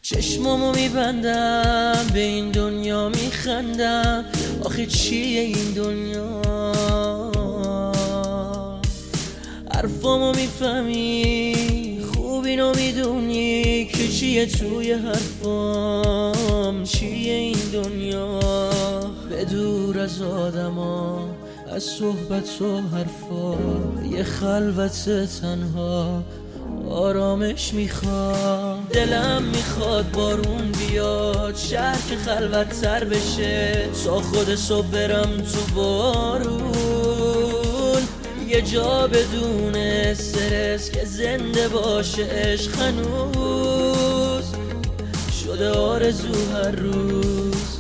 چشمامو میبندم به این دنیا میخندم، آخه چیه این دنیا؟ حرفامو میفهمی، خوب اینو میدونی که چیه توی حرفام، چیه این دنیا؟ به دور از آدما، از صحبت و حرفا، یه خلوت تنها آرامش میخوام. دلم میخواد بارون بیاد، شهر که خلوت تر بشه، تا خود صبح برم تو بارون، یه جا بدون استرس که زنده باشه عشق هنوز، شده آرزو هر روز.